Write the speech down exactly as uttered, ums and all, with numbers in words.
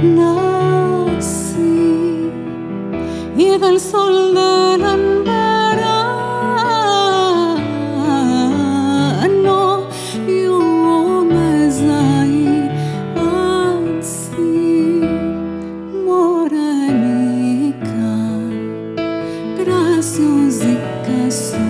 Nací y del sol del verano yo me zai así moranica graciosika.